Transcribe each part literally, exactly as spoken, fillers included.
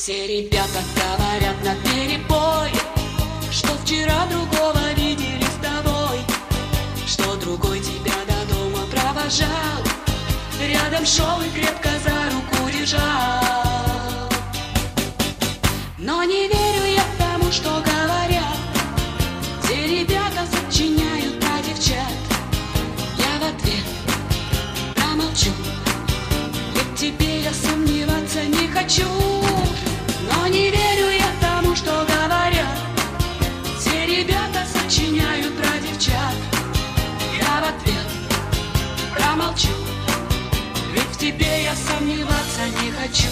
Все ребята говорят наперебой, что вчера другого видели с тобой, что другой тебя до дома провожал, рядом шел и крепко за руку держал. Но не верю я тому, что говорят все ребята, сочиняют про девчат. Я в ответ промолчу, ведь тебе я сомневаться не хочу. Но не верю я тому, что говорят все ребята, сочиняют про девчат. Я в ответ промолчу, ведь в тебе я сомневаться не хочу.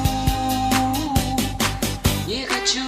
Не хочу.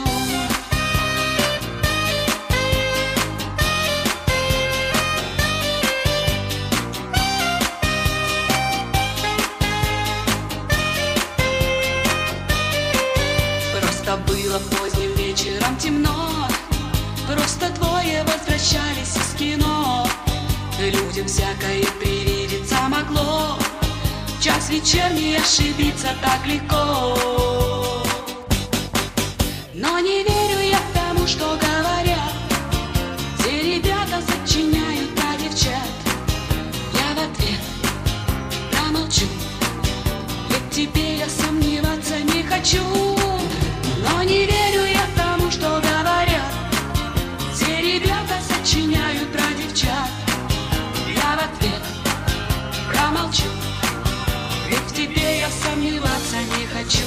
Просто было поздним вечером темно, просто двое возвращались из кино. Людям всякое привидеться могло, в час вечерний ошибиться так легко. Но не верю я тому, что говорят все ребята, сочиняют про девчат. Я в ответ промолчу, ведь тебе я сомневаться не хочу. Но не верю я тому, что говорят все ребята, сочиняют про девчат. Я в ответ промолчу, ведь в тебе я сомневаться не хочу.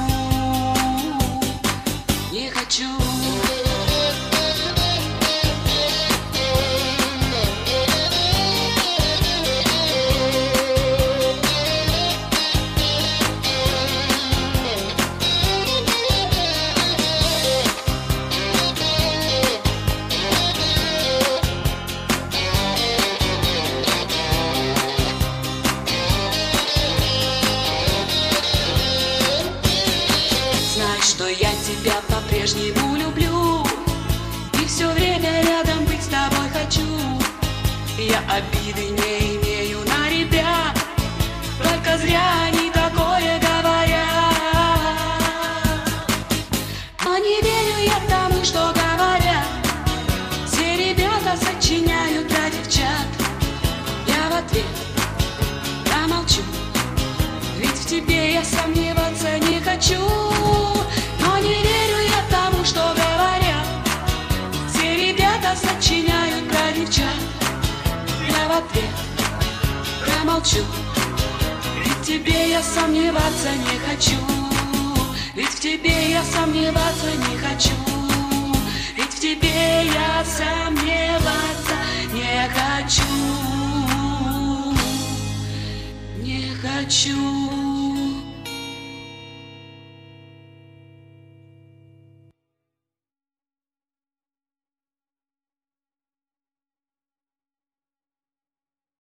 Не хочу. Знай, что я тебя по-прежнему люблю и все время рядом быть с тобой хочу. Я обиды не имею на ребят, только зря они такое говорят. Но не верю я тому, что говорят все ребята, сочиняют про девчат. Я в ответ промолчу, ведь в тебе я сомневаться не хочу. Но не верю я тому, что говорят все ребята, сочиняют про девчат. Я в ответ промолчу, ведь в тебе я сомневаться не хочу. Ведь в тебе я сомневаться не хочу. Ведь в тебе я сомневаться не хочу. Не хочу.